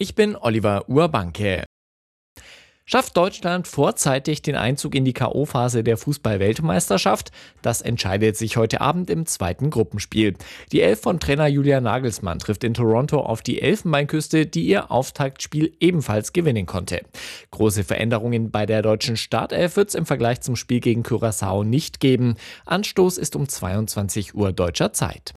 Ich bin Oliver Urbanke. Schafft Deutschland vorzeitig den Einzug in die K.O.-Phase der Fußball-Weltmeisterschaft? Das entscheidet sich heute Abend im zweiten Gruppenspiel. Die Elf von Trainer Julian Nagelsmann trifft in Toronto auf die Elfenbeinküste, die ihr Auftaktspiel ebenfalls gewinnen konnte. Große Veränderungen bei der deutschen Startelf wird es im Vergleich zum Spiel gegen Curaçao nicht geben. Anstoß ist um 22 Uhr deutscher Zeit.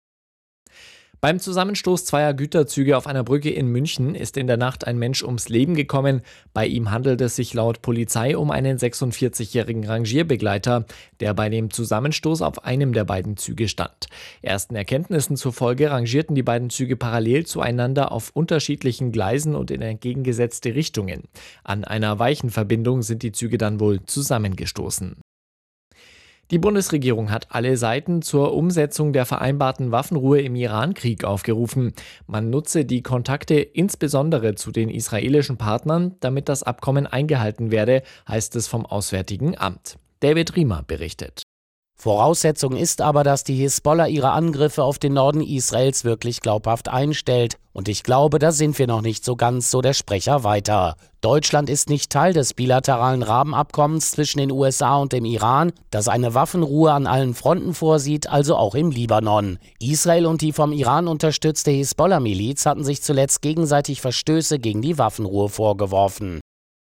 Beim Zusammenstoß zweier Güterzüge auf einer Brücke in München ist in der Nacht ein Mensch ums Leben gekommen. Bei ihm handelt es sich laut Polizei um einen 46-jährigen Rangierbegleiter, der bei dem Zusammenstoß auf einem der beiden Züge stand. Ersten Erkenntnissen zufolge rangierten die beiden Züge parallel zueinander auf unterschiedlichen Gleisen und in entgegengesetzte Richtungen. An einer Weichenverbindung sind die Züge dann wohl zusammengestoßen. Die Bundesregierung hat alle Seiten zur Umsetzung der vereinbarten Waffenruhe im Iran-Krieg aufgerufen. Man nutze die Kontakte insbesondere zu den israelischen Partnern, damit das Abkommen eingehalten werde, heißt es vom Auswärtigen Amt. David Riemer berichtet. Voraussetzung ist aber, dass die Hisbollah ihre Angriffe auf den Norden Israels wirklich glaubhaft einstellt. Und ich glaube, da sind wir noch nicht so ganz, so der Sprecher weiter. Deutschland ist nicht Teil des bilateralen Rahmenabkommens zwischen den USA und dem Iran, das eine Waffenruhe an allen Fronten vorsieht, also auch im Libanon. Israel und die vom Iran unterstützte Hisbollah-Miliz hatten sich zuletzt gegenseitig Verstöße gegen die Waffenruhe vorgeworfen.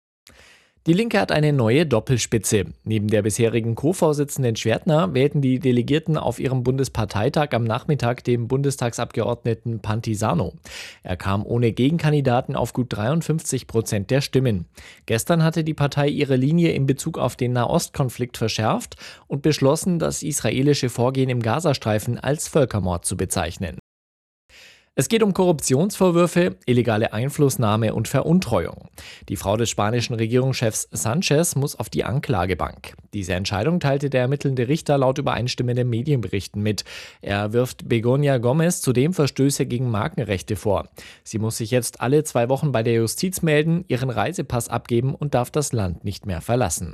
Die Linke hat eine neue Doppelspitze. Neben der bisherigen Co-Vorsitzenden Schwertner wählten die Delegierten auf ihrem Bundesparteitag am Nachmittag den Bundestagsabgeordneten Pantisano. Er kam ohne Gegenkandidaten auf gut 53% der Stimmen. Gestern hatte die Partei ihre Linie in Bezug auf den Nahostkonflikt verschärft und beschlossen, das israelische Vorgehen im Gazastreifen als Völkermord zu bezeichnen. Es geht um Korruptionsvorwürfe, illegale Einflussnahme und Veruntreuung. Die Frau des spanischen Regierungschefs Sanchez muss auf die Anklagebank. Diese Entscheidung teilte der ermittelnde Richter laut übereinstimmenden Medienberichten mit. Er wirft Begoña Gómez zudem Verstöße gegen Markenrechte vor. Sie muss sich jetzt alle 2 Wochen bei der Justiz melden, ihren Reisepass abgeben und darf das Land nicht mehr verlassen.